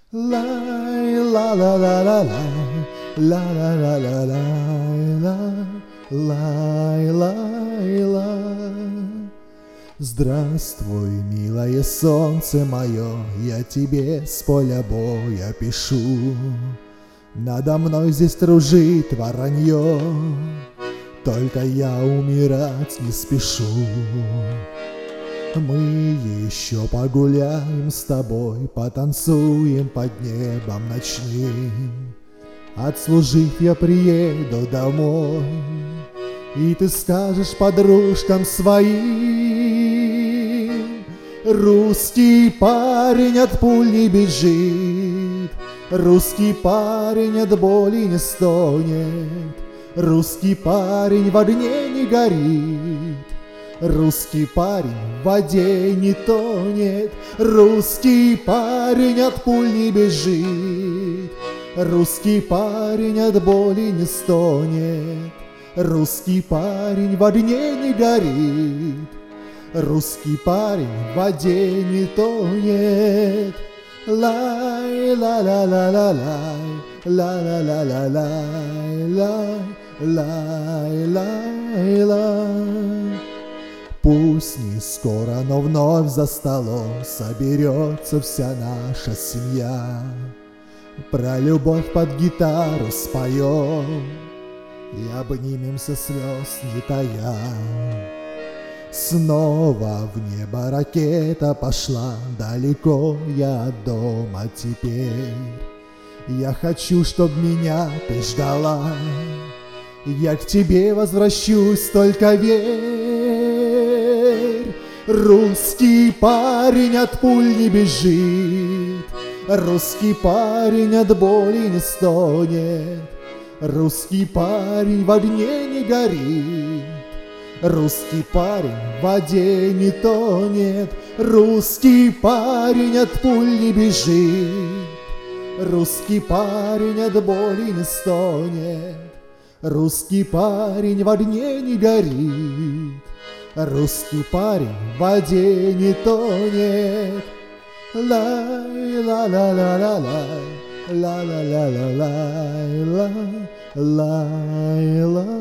Лай, ла ла ла ла ла ла ла ла ла лай, лай, лай. Здравствуй, милое солнце мое, я тебе с поля боя пишу. Надо мной здесь кружит воронье, только я умирать не спешу. Мы еще погуляем с тобой, потанцуем под небом ночным. Отслужив, я приеду домой, и ты скажешь подружкам своим: русский парень от пуль не бежит, русский парень от боли не стонет, русский парень в огне не горит, русский парень в воде не тонет, русский парень от пуль не бежит, русский парень от боли не стонет, русский парень в огне не горит, русский парень в воде не тонет. Лай, ла ла ла ла лай, ла ла ла ла лай, лай, лай, лай. Пусть не скоро, но вновь за столом соберется вся наша семья. Про любовь под гитару споем и обнимемся слез не тая. Снова в небо ракета пошла, далеко я от дома теперь. Я хочу, чтоб меня ты ждала, я к тебе возвращусь, только верь. Русский парень от пуль не бежит, русский парень от боли не стонет, русский парень в огне не горит, русский парень в воде не тонет, русский парень от пуль не бежит, русский парень от боли не стонет, русский парень в огне не горит, русский парень в воде не тонет. Лай, ла ла ла ла лай, ла ла ла ла лай, лай, лай, лай.